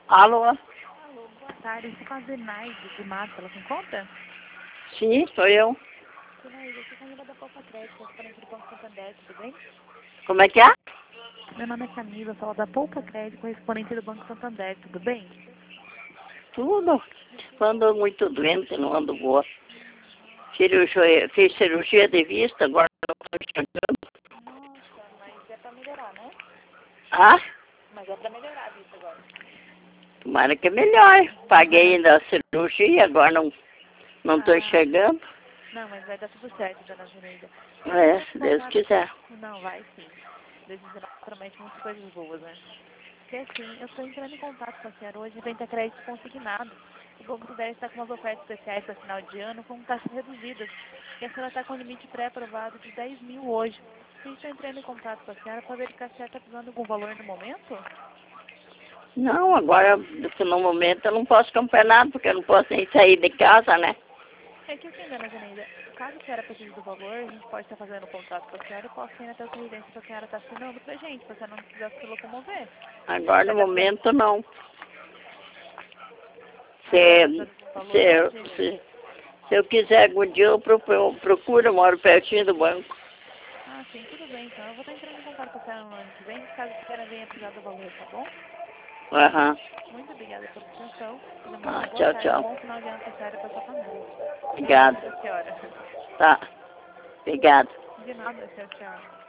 Alô? Alô, boa tarde. Estou com a Zenaide de Mata, ela se encontra? Sim, sou eu. Zenaide, eu sou Camila da Poupa Crédito, correspondente do Banco Santander, tudo bem? Como é que é? Meu nome é Camila, sou da Poupa Crédito, correspondente do Banco Santander, tudo bem? Tudo. Ando muito doente, não ando boa. Fiz cirurgia de vista, agora não estou enxergando. Nossa, mas é pra melhorar, né? Ah, Mas é pra melhorar a vista agora. tomara que melhore. Paguei ainda a cirurgia, agora não estou Ah, enxergando. não, mas vai dar tudo certo, dona Zenaide. Eu tô É, entrando em se Deus contato... quiser. Não, vai sim. Deus promete muitas coisas boas, né? Porque assim, eu estou entrando em contato com a senhora hoje, vem ter crédito consignado. O Banco Santander está com umas ofertas especiais para final de ano com taxas reduzidas. E a senhora está com limite pré-aprovado de 10 mil hoje. A gente está entrando em contato com a senhora para verificar se a senhora está precisando de algum valor no momento? Não, agora, no momento, eu não posso comprar nada, porque eu não posso nem sair de casa, né? É que assim, dona Zeneida, caso a senhora precise do valor, a gente pode estar fazendo o contrato com a senhora e posso ir até essa residência que a senhora está assinando pra gente, para a senhora não precisar se locomover. Agora, no Vai dar pra... momento, não. Agora Se, está precisando de um valor, dona se, Zeneida? se, se eu quiser algum dia, eu procuro, eu moro pertinho do banco. Ah, sim, tudo bem, então. Eu vou estar entrando em contato com a senhora no ano que vem, caso a senhora venha precisar do valor, tá bom? Aham. Muito obrigada pela atenção. Desejamos Tá, uma boa tchau, tarde, um tchau. bom final de ano para a senhora e para sua família. Tudo de bom Obrigado. para a senhora. Tá. Obrigado. De nada, tchau, tchau.